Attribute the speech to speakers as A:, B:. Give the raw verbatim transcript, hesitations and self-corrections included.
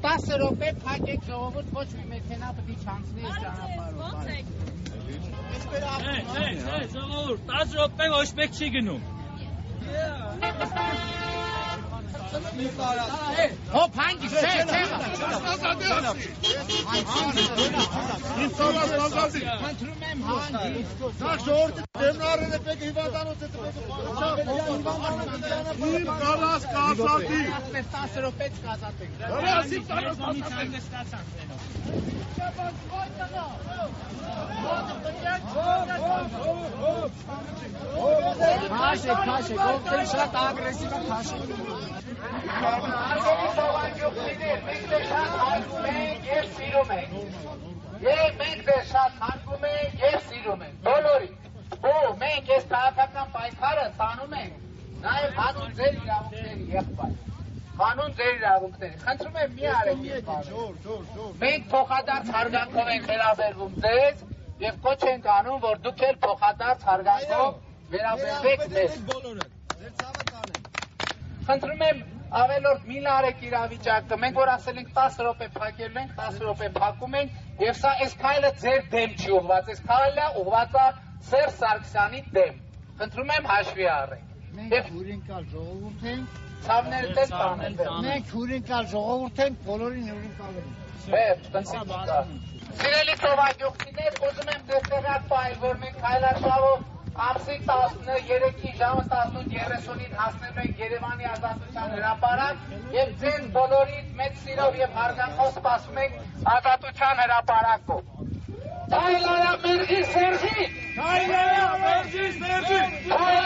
A: տասը րոպե փակեք ժողովուրդ, ոչ մի մեքենա պետք է չանցնի այս ճանապարհով։
B: Չէ, չէ, չէ, ժողովուրդ, տասը րոպե ոչ մեկ չի գնում։
A: Հոп հանգիստ, չէ, չէ։ Խնդրում եմ հանգիստ։
C: Դա ժողովրդի դեմնարները պետք է հիվանդանոց է տպետը
D: Իմ կարաս կազատի։
A: տասը րոպե կազատեք։
D: Հրասի տարած
A: Քաշեք, քաշեք, ովքեր շատ ագրեսիվ են քաշեք։
E: Արգելի սովանջուկներ, մենք դե շատ հարգում ենք և սիրում ենք։ Եվ մենք դե շատ հարգում ենք և սիրում ենք, բոլորին։ Ու մենք ես քաղաքական պայքարը տանում ենք, նաև հանուն ձեր իրավունքների եղբայր։ Հանուն ձեր իրավունքների։ Խնդրում եմ մի արեք ես բանը։ Մենք փոխադարձ հարգանքով ենք վերաբերվում ձեզ և կոչ ենք անում, որ դուք էլ փոխադարձ հարգանքով վերաբերվեք մեզ։ Խնդրում եմ ավելորդ մի լարեք իրավիճակը, մենք որ ասել ենք տասը րոպե փակելու ենք, տասը րոպե փակում ենք, և սա այս քայլը ձեր դեմ չի ուղղված, այս քայլը ուղղված է Սերժ Սարգսյանի դեմ։ Խնդրում եմ հաշվի առեք։
C: Մենք հյուրընկալ ժողովուրդ ենք,
E: ցավներդ էլ տանեն։
C: մենք հյուրընկալ ժողովուրդ ենք, բոլորին հյուրընկալ ենք։
E: Սիրելի սովանջուկներ, ուզում եմ դստեղած պահել, որ մենք քայլարշավով ամսի տասներեքի ժամը տասնութ երեսունին հասնելու ենք Երևանի ազատության հրապարակ և ձեզ բոլորից մեծ սիրով և հարգանքով սպասում ենք ազատության հրապարակով։ Քայլարա մերժի Սերժի! Քայլարա մերժի Սերժի!